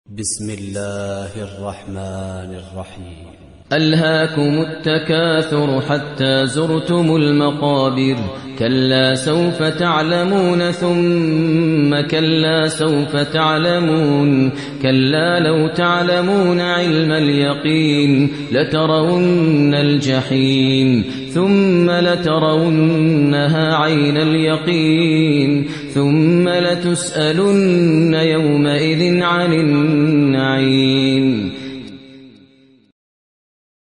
بسم الله الرحمن الرحيم. ألهاكم التكاثر حتى زرتم المقابر. كلا سوف تعلمون ثم كلا سوف تعلمون. كلا لو تعلمون علم اليقين لترون الجحيم ثم لترونها عين اليقين ثم لتسألن يومئذ عن النعيم.